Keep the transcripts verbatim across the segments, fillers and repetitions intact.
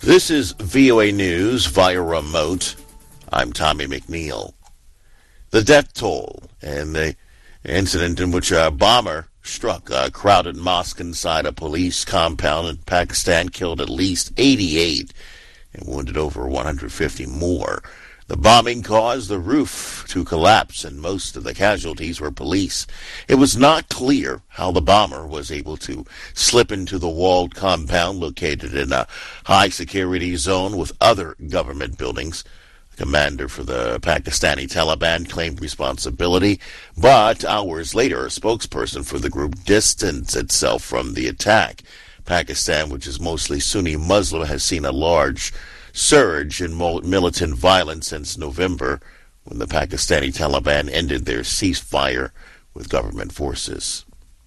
This is V O A News via remote. I'm Tommy McNeil. The death toll in the incident in which a bomber struck a crowded mosque inside a police compound in Pakistan killed at least eighty-eight and wounded over one hundred fifty more. The bombing caused the roof to collapse, and most of the casualties were police. It was not clear how the bomber was able to slip into the walled compound located in a high-security zone with other government buildings. The commander for the Pakistani Taliban claimed responsibility, but hours later, a spokesperson for the group distanced itself from the attack. Pakistan, which is mostly Sunni Muslim, has seen a large surge in militant violence since November, when the Pakistani Taliban ended their ceasefire with government forces.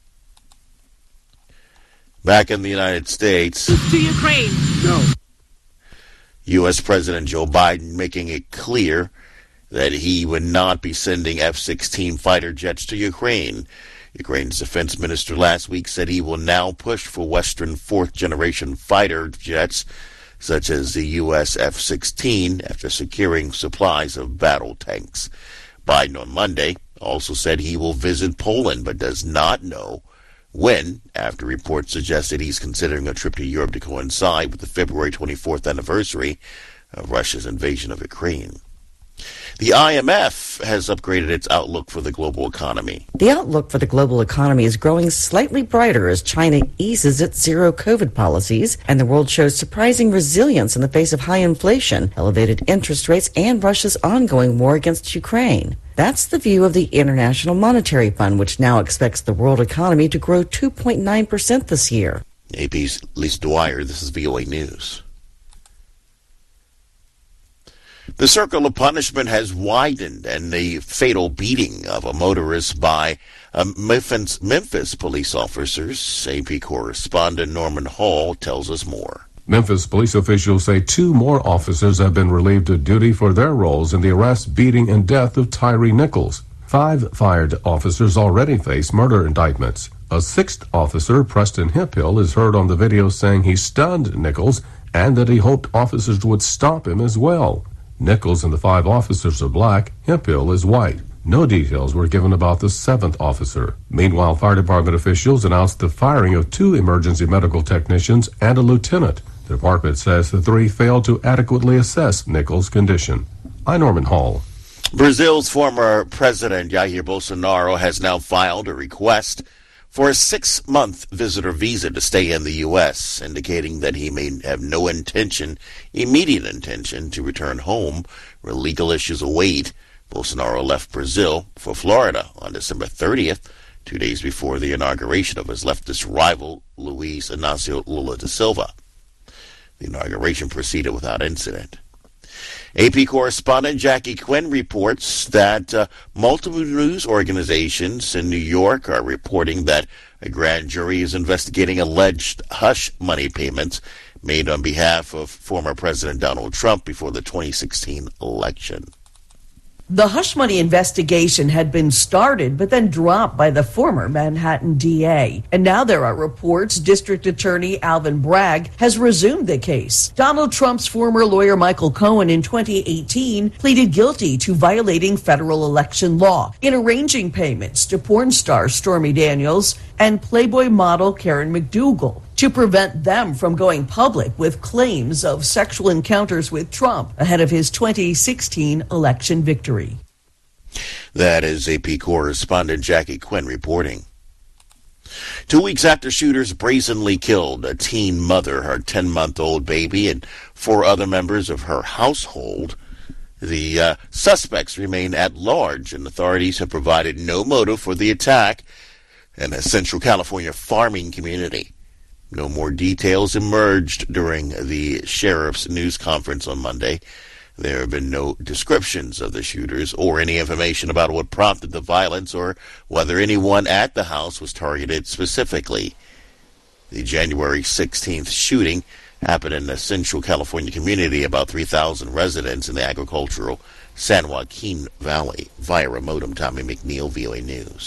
Back in the United States, to Ukraine. No. U S. President Joe Biden making it clear that he would not be sending F sixteen fighter jets to Ukraine. Ukraine's defense minister last week said he will now push for Western fourth-generation fighter jets, such as the U S F sixteen, after securing supplies of battle tanks. Biden on Monday also said he will visit Poland, but does not know when, after reports suggested he's considering a trip to Europe to coincide with the February twenty-fourth anniversary of Russia's invasion of Ukraine. The I M F has upgraded its outlook for the global economy. The outlook for the global economy is growing slightly brighter as China eases its zero COVID policies, and the world shows surprising resilience in the face of high inflation, elevated interest rates, and Russia's ongoing war against Ukraine. That's the view of the International Monetary Fund, which now expects the world economy to grow two point nine percent this year. A P's Lisa Dwyer, this is V O A News. The circle of punishment has widened, and the fatal beating of a motorist by uh, Memphis, Memphis police officers. A P correspondent Norman Hall tells us more. Memphis police officials say two more officers have been relieved of duty for their roles in the arrest, beating, and death of Tyree Nichols. Five fired officers already face murder indictments. A sixth officer, Preston Hiphill, is heard on the video saying he stunned Nichols and that he hoped officers would stop him as well. Nichols and the five officers are black. Hiphill is white. No details were given about the seventh officer. Meanwhile, fire department officials announced the firing of two emergency medical technicians and a lieutenant. The department says the three failed to adequately assess Nichols' condition. I'm Norman Hall. Brazil's former president, Jair Bolsonaro, has now filed a request for a six-month visitor visa to stay in the U S, indicating that he may have no intention, immediate intention, to return home where legal issues await. Bolsonaro left Brazil for Florida on December thirtieth, two days before the inauguration of his leftist rival, Luiz Inácio Lula da Silva. The inauguration proceeded without incident. A P correspondent Jackie Quinn reports that uh, multiple news organizations in New York are reporting that a grand jury is investigating alleged hush money payments made on behalf of former President Donald Trump before the twenty sixteen election. The hush money investigation had been started, but then dropped by the former Manhattan D A. And now there are reports District Attorney Alvin Bragg has resumed the case. Donald Trump's former lawyer Michael Cohen in twenty eighteen pleaded guilty to violating federal election law in arranging payments to porn star Stormy Daniels and Playboy model Karen McDougal to prevent them from going public with claims of sexual encounters with Trump ahead of his twenty sixteen election victory. That is A P correspondent Jackie Quinn reporting. Two weeks after shooters brazenly killed a teen mother, her ten-month-old baby, and four other members of her household, the uh, suspects remain at large, and authorities have provided no motive for the attack in a Central California farming community. No more details emerged during the sheriff's news conference on Monday. There have been no descriptions of the shooters or any information about what prompted the violence or whether anyone at the house was targeted specifically. The January sixteenth shooting happened in a Central California community, about three thousand residents in the agricultural San Joaquin Valley. Via remote, I'm Tommy McNeil, V O A News.